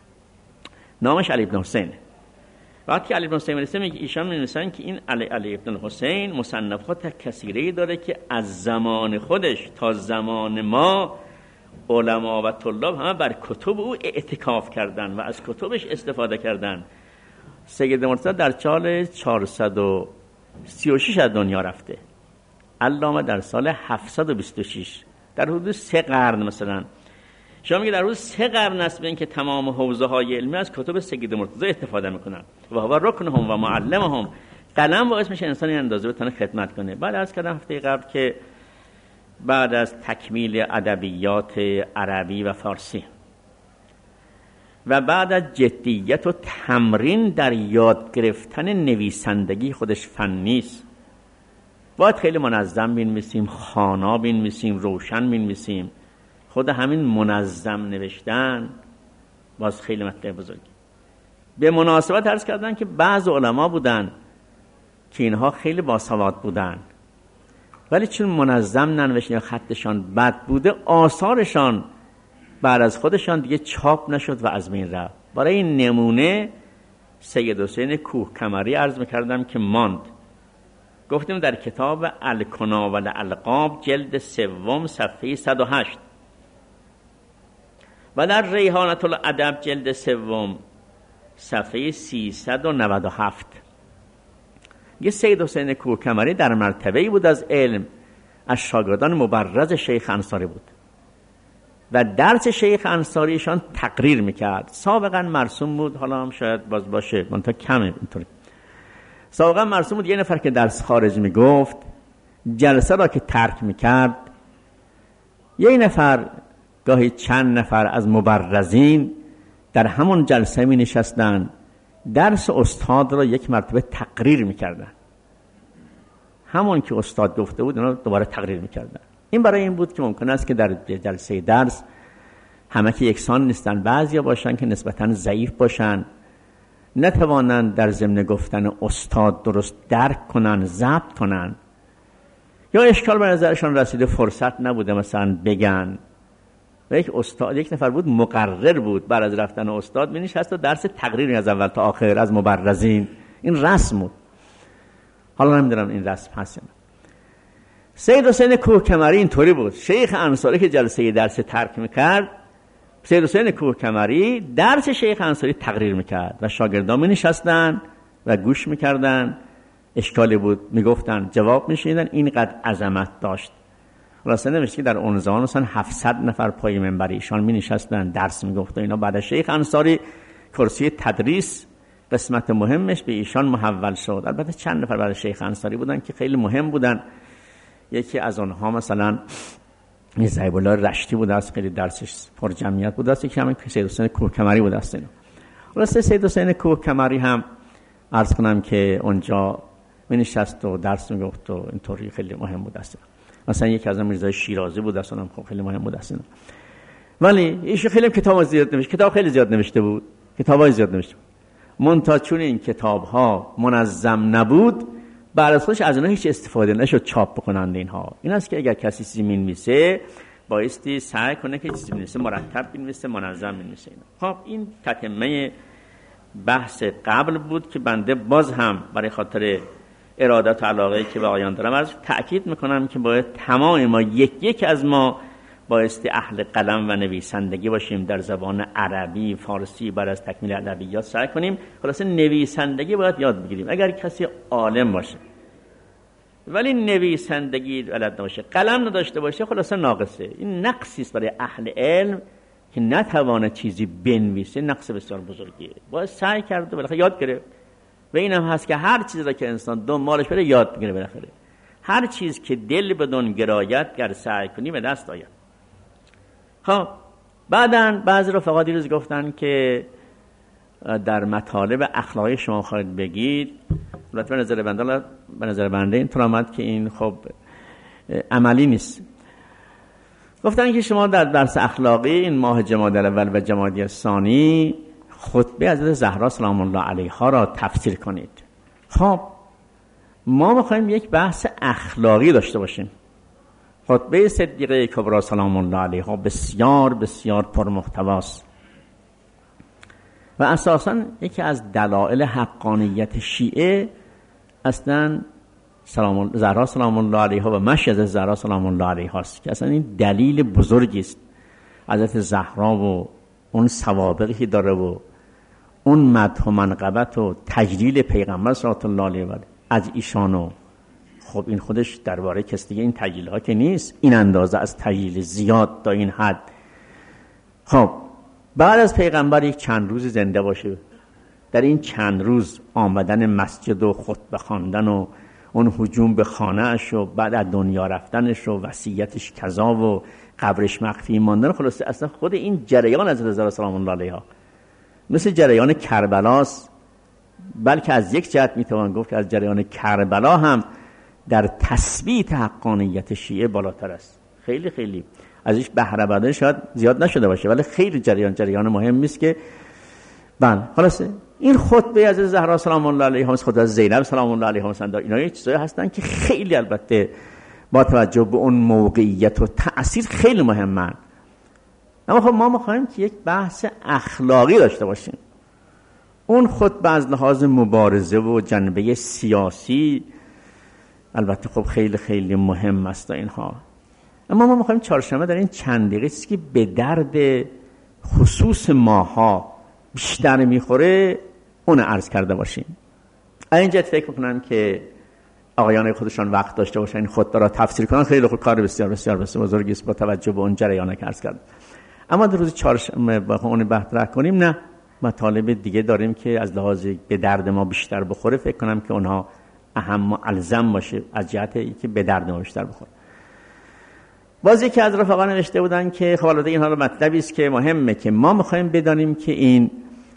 نامش علی ابن حسین. وقتی علی ابن حسین میرسه میگه ایشان می‌نویسن که این علی علی ابن الحسین مصنفات کثیری داره که از زمان خودش تا زمان ما علما و طلاب همه بر کتب او اعتکاف کردن و از کتبش استفاده کردن. سید مرتضی در سال چهارصد و سی و شش از دنیا رفته، علامه در سال هفتصد و بیست و شش، در حدود سه قرن. مثلا شما میگه در حدود سه قرن است به این که تمام حوزه های علمی از کتب سید مرتضی استفاده میکنن و هو رکنهم و معلمهم. قلم باعث میشه انسان این اندازه بتونه خدمت کنه. بعد عرض کردم هفته قبل که بعد از تکمیل ادبیات عربی و فارسی و بعد از جدیت و تمرین در یاد گرفتن نویسندگی، خودش فنی است، باید خیلی منظم بنویسیم، خوانا بنویسیم، روشن بنویسیم. خود همین منظم نوشتن باز خیلی مطلب بزرگی. به مناسبت عرض کردن که بعض علما بودن که اینها خیلی باسواد بودن ولی چون منظم ننوشتن یا خطشان بد بوده آثارشان بعد از خودشان دیگه چاپ نشد و از بین رفت. برای این نمونه سید حسین کوهکمری عرض میکردم که ماند. گفتیم در کتاب الکنا و الالقاب جلد سوم صفحه صد و هشت و در ریحانة الادب جلد سوم صفحه سیصد و نود و هفت یه سید حسین کوهکمری در مرتبه‌ای بود از علم، از شاگردان مبرز شیخ انصاری بود و درس شیخ انصاریشان تقریر میکرد. سابقا مرسوم بود، حالا هم شاید باز باشه منتها کمه اینطوری. سابقا مرسوم بود یه نفر که درس خارج میگفت جلسه را که ترک میکرد یه نفر گاهی چند نفر از مبرزین در همون جلسه می نشستن درس استاد را یک مرتبه تقریر میکردن. همون که استاد گفته بود اونا دوباره تقریر میکردن. این برای این بود که ممکن است که در جلسه درس همه که یکسان نیستن، بعضیا باشن که نسبتاً ضعیف باشن، نتوانند در ضمن گفتن استاد درست درک کنن، ضبط کنن، یا اشکال به نظرشان رسیده فرصت نبوده مثلا بگن. و یک استاد، یک نفر بود مقرر بود، بعد از رفتن استاد می نشست و درس تقریر از اول تا آخر از مبرزین. این رسم بود. حالا نمیدونم این رسم هست یا نه. سید حسین کوهکمری اینطوری بود. شیخ انصاری که جلسه درس ترک میکرد سید حسین کوهکمری درس شیخ انصاری تقریر میکرد و شاگردان می نشستن و گوش میکردن، اشکالی بود میگفتن، جواب میشنیدن. اینقدر عظمت داشت. خلاصه نوشته که در اون زمان مثلا هفتصد نفر پای منبر ایشان می نشستن درس میگفت. اینا بعد از شیخ انصاری کرسی تدریس قسمت مهمش به ایشان محول شد. البته چند نفر بعد شیخ انصاری بودن که خیلی مهم بودن. یکی از اونها مثلا ضریب الله رشتی بود، از خیلی درسش پر جمعیت بود. است که همین سید حسین کوهکمری بود است. اینا خلاصه سید حسین کوهکمری هم عرض کنم که اونجا می نشست و درس میگفت و اینطوری خیلی مهم بود است. مثلا یکی از میرزای شیرازی بود است، اونم خیلی مهم بود است. ولی ایشون خیلی کتاب زیاد نوشت، کتاب خیلی زیاد نوشته بود، کتابای زیاد نوشته بود. منتها چون این کتاب‌ها منظم نبود، بعد از خودش از اونها هیچ استفاده نشد چاپ بکنند اینها. این است که اگر کسی چیزی می‌نویسه بایستی سعی کنه که چیزی بنویسه مرتب بنویسه، منظم بنویسه. خب این تتمه بحث قبل بود که بنده باز هم برای خاطر ارادت و علاقه‌ای که به آیان دارم از تأکید میکنم که باید تمام ما یک یک از ما بایستی اهل قلم و نویسندگی باشیم، در زبان عربی، فارسی، بعد از تکمیل ادبیات سعی کنیم. خلاصه نویسندگی باید یاد بگیریم. اگر کسی عالم باشه ولی نویسندگی بلد نباشه، قلم نداشته باشه، خلاصه ناقصه. این نقصی است برای اهل علم که نتوانه چیزی بنویسه، نقص بسیار بزرگیه. باید سعی کرد و بالاخره یاد گرفت. و این هم هست که هر چیزی را که انسان دنبالش بره یاد بگیره بالاخره. هر چیز که دل بدون گرایت گر سعی کنی به دست آید. خب بعدن بعضی رفقا دیروز گفتن که در مطالب اخلاقی شما خواهید بگید. البته به نظر بنده به نظر بنده این طور آمد که این خب عملی نیست. گفتن که شما در درس اخلاقی این ماه جمادی الاول و جمادی الثانی خطبه حضرت زهرا سلام الله علیها را تفسیر کنید. خب ما میخوایم یک بحث اخلاقی داشته باشیم. خطبه صدیقه کبری سلام الله علیها بسیار بسیار پرمحتواست و اساساً یکی از دلایل حقانیت شیعه اصلاً سلام زهرا سلام الله علیها و مشی از زهرا سلام الله علیها است که اصلا این دلیل بزرگی است. حضرت زهرا و اون سوابقی داره و اون مدح و منقبت و تجلیل پیغمبر صلی الله علیه و آله از ایشانو. خب این خودش درباره کسی دیگه این تجلیل ها که نیست، این اندازه از تجلیل زیاد تا این حد. خب بعد از پیغمبر یک چند روز زنده باشه، در این چند روز آمدن مسجد و خطبه خواندن و اون هجوم به خانه اش و بعد از دنیا رفتنش و وصیتش کذا و قبرش مخفی ماندن، خلاصه اصلا خود این جریان از رضا سلام الله علیها مثل جریان کربلاست. بلکه از یک جهت میتوان گفت که از جریان کربلا هم در تثبیت حقانیت شیعه بالاتر است. خیلی خیلی ازش بهره برداری شاید زیاد نشده باشه ولی خیلی جریان جریان مهمی است که بله. خلاصه این خطبه از زهرا سلام الله علیها، خطبه از زینب سلام الله علیها مثلا، اینا یه چیزایی هستن که خیلی البته با توجه به اون موقعیت و تأثیر خیلی مهمن. اما خب ما می‌خوایم که یک بحث اخلاقی داشته باشیم. اون خطبه از لحاظ مبارزه و جنبه سیاسی البته خب خیلی خیلی مهم است اینها. اما ما می‌خوایم چهارشنبه در این چند دقیقه چیزی که به درد خصوص ماها بیشتر میخوره اون عرض کرده باشیم. اینجا فکر میکنم که آقایان خودشان وقت داشته باشن این خطبه را تفسیر کنن، خیلی خوب، کار بسیار بسیار بسیار بزرگی است با توجه به اون جریانی که عرض کردم. اما در روز چهارشنبه با اون بحث را کنیم، نه مطالب دیگه داریم که از لحاظ به درد ما بیشتر بخوره. فکر کنم که اونها اهم و الزم باشه از جهت اینکه به درد ما بیشتر بخوره. باز یکی از رفقا نوشته بودن که خب البته اینها رو مطلبی است که مهمه که ما می‌خوایم بدانیم که این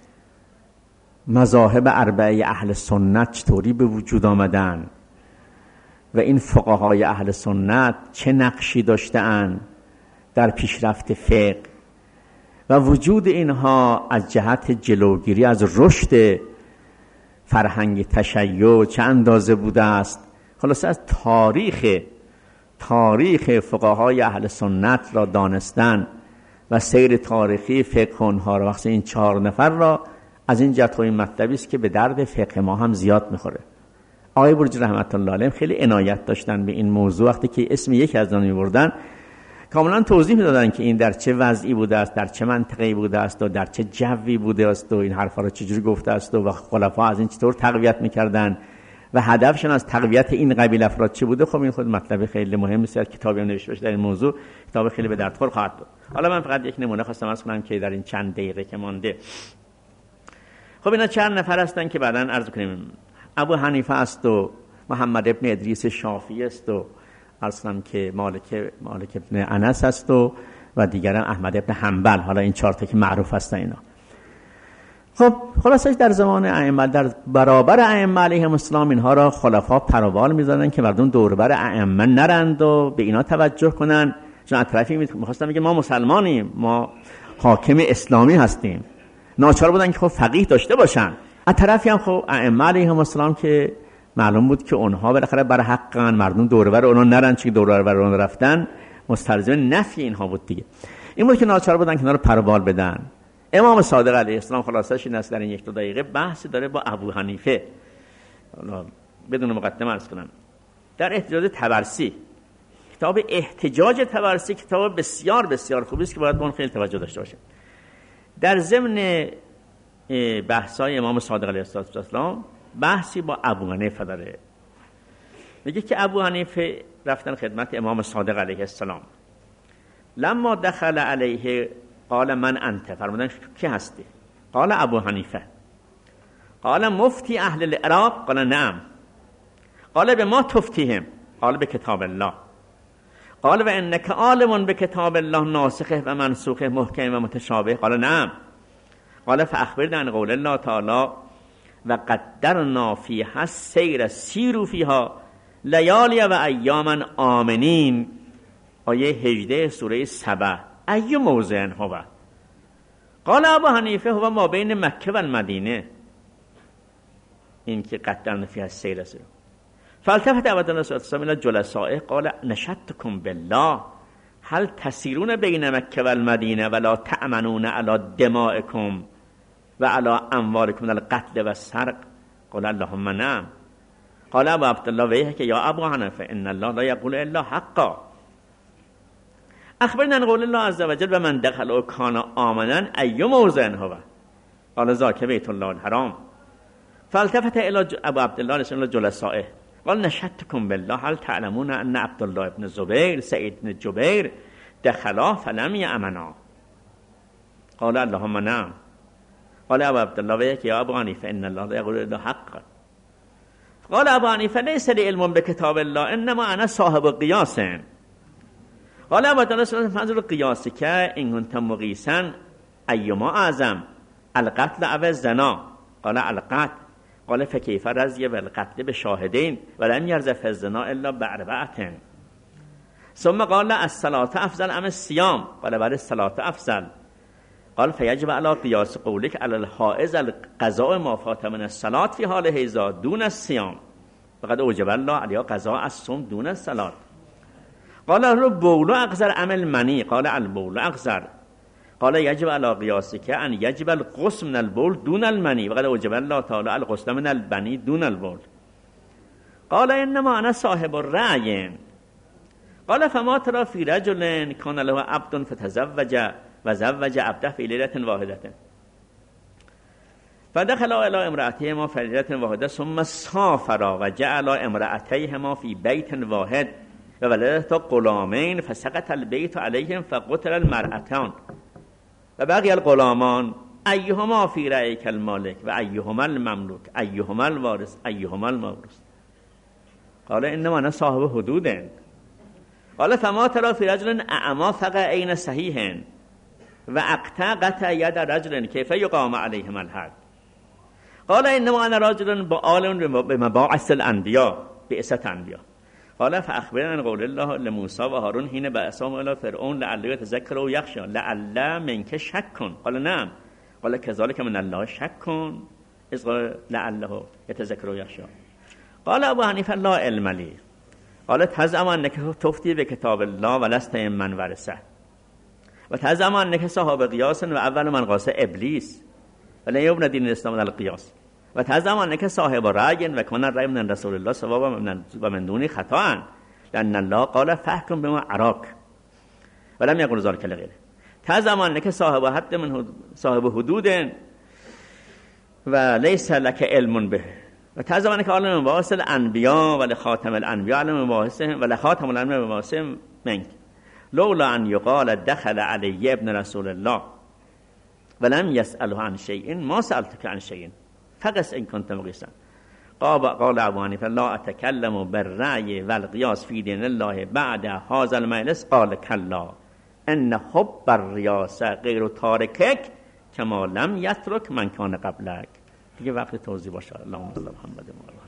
مذاهب اربعه اهل سنت چطوری به وجود آمدن و این فقهای اهل سنت چه نقشی داشته‌اند در پیشرفت فقه و وجود اینها از جهت جلوگیری از رشد فرهنگ تشیع چه اندازه بوده است. خلاصه از تاریخ تاریخ فقهای اهل سنت را دانستن و سیر تاریخی فقه اونها را، وقتی این چهار نفر را از این جهت این مطلبی است که به درد فقه ما هم زیاد میخوره. آقای برجی رحمت الله علیهم خیلی عنایت داشتن به این موضوع. وقتی که اسم یکی از آنها میبردن کاملا توضیح میدادن که این در چه وضعی بوده است، در چه منطقه‌ای بوده است و در چه جوی بوده است و این حرفا رو چجوری گفته است و خلفا از این چطور تقویت میکردن و هدفشون از تقویت این قبیل افراد چه بوده. خب این خود مطلب خیلی مهمی است، کتابی هم نوشته بشه در این موضوع، کتاب خیلی به دردخور خواهد بود. حالا من فقط یک نمونه خواستم عرض کنم که در این چند دقیقه که مانده. خب اینا چند نفر هستن که بعداً عرض کنیم. ابو حنیفه است و محمد ابن ادریس شافعی است و عرض کنم که مالک مالک ابن انس است و و دیگران احمد ابن حنبل. حالا این چهار تا که معروف هستن اینا. خب خلاصش در زمان ائمه، در برابر ائمه علیهم السلام اینها را خلفا پروبال می‌زدن که مردم دور بر ائمه نرند و به اینا توجه کنن. چون اطرافی می‌خواستن بگن ما مسلمانیم، ما حاکم اسلامی هستیم، ناچار بودن که خب فقیه داشته باشن. از طرفی هم خب ائمه علیهم السلام که معلوم بود که اونها بالاخره بر حقن، مردم دور بر اونها نرن، چون دور بر اونها رفتن مستلزم نفی اینها بود دیگه. این بود که ناچار بودن که اینا رو پروبال بدن. امام صادق علیه السلام خلاصش این است در این یک دو دقیقه بحثی داره با ابو حنیفه. حالا بدون مقدمه عرض کنم. در احتجاج طبرسی، کتاب احتجاج طبرسی کتاب بسیار بسیار خوبی است که باید به اون خیلی توجه داشته باشه. در ضمن بحث‌های امام صادق علیه السلام بحثی با ابو حنیفه داره. میگه که ابو حنیفه رفتن خدمت امام صادق علیه السلام. لما دخل علیه قال من انت، فرمودن کی هستی؟ قال ابو حنیفه. قال مفتی اهل العراق؟ قال نعم. قال به ما تفتیهم؟ قال به کتاب الله. قال و انک عالم به کتاب الله ناسخه و منسوخه محکم و متشابه؟ قال نعم. قال فاخبرنا عن قول الله تعالی و قدرنا فیها السیر سیروا فیها لیالی و ایاما آمنین. آیه هجده سوره سبع. ای موضع هو؟ قال ابو حنیفه هو ما بین مکه و المدینه. این که قدرنا فیها السیر سیروا. فالتفت ابو السلام الى جلسائه قال نشدتكم بالله هل تسیرون بین مکه و المدینه ولا تأمنون علی دمائکم و علی اموالکم من القتل و السرق؟ قال اللهم نعم. قال ابو عبدالله ویحک یا ابو حنیفه ان الله لا یقول الا حقا. اخبرنا عن قول الله عز وجل و من دخل و کان آمنا ای موضع هو؟ قال ذاک بیت الله الحرام. فالتفت الى ابو عبدالله الى جلسائه قال نشدتكم بالله هل تعلمون ان عبدالله ابن زبیر سعید بن جبیر دخلا فلم یأمنا؟ قال اللهم نعم. قال ابو عبدالله ویحک یا ابو حنیفه ان الله لا یقول الا حقا. قال ابو حنیفه لیس لی علم بکتاب الله انما انا صاحب قیاس. قال ابو عبدالله فضل قیاس که ان كنت مقیسا ایما اعظم القتل او الزنا؟ قال القتل. قال فکیف رضی بالقتل بشاهدین ولم یرض فی الزنا الا باربعه. ثم قال الصلاة افضل ام الصيام؟ قال بل الصلاة افضل. قال فیجب علی قیاس قولک علی الحائض القضاء ما فات من الصلاة فی حال حیضا دون الصيام فقد اوجب الله علیها قضاء الصوم دون الصلاة. قال له بول اقذر ام المنی؟ قال البول اقذر. قال یجب علی قیاسک ان یجب الغسل من البول دون المنی وقد اوجب الله تعالی الغسل من البنی دون البول. قال انما انا صاحب الرأی. قال فما ترى في رجل كان له عبد فتزوج وزوج عبده في ليلة واحدة فدخل الى امرأتهما في ليلة واحدة ثم سافرا وجعل امرأتيهما في بيت واحد وولدت غلامين فسقط البيت عليهم فقتل المرأتان وبقي الغلامان ايهما في رأيك المالك وايهما المملوك ايهما الوارث ايهما المورث؟ قال انما انا صاحب حدود. قال فما ترى في رجل اعما فقع عين صحيح واقطع قطع يد رجل كيف يقام عليهم الحد؟ قال انما انا رجل بعالم بمباعث الانبياء بعثة انبياء. قال فاخبرنا عن قول الله لموسى وهارون حين بعثهم الى فرعون لعله يتذكر ويخشى لعل منك شك؟ قال نعم. قال كذلك من الله شك اذ قال لعله يتذكر ويخشى. قال ابو حنیفه لا علم لي. قال تزعم انك تفتي بكتاب الله ولست من ورثه و تزعم انك صاحب قیاس و اول من قاس ابلیس ولا يبنى دين الاسلام على القياس و تزعم انك صاحب رأي و كان الرأي من رسول الله صوابا و من دون خطأ لان الله قال فاحكم بما اراك. ولم يقل ذلك لغيره. تا زمانی که صاحب حد من حدود صاحب حدود و لیس لک علم به، و تا زمانی که عالم واصل انبیا و لخاتم الانبیا علم واصل و لخاتم الانبیا واصل منک لولا ان یقال دخل علی ابن رسول الله ولم يسأله عن شيء ما سألتك عن شيء فقس ان كنت مقيسا. قال ابو حنیفه لا اتكلم بالرأي والقياس في دين الله بعد هذا المجلس. قال كلا ان حب الرياسه غیر تارکک کما لم یترک من کان قبلک. دیگه وقت توضیح باشه. اللهم صل علی محمد.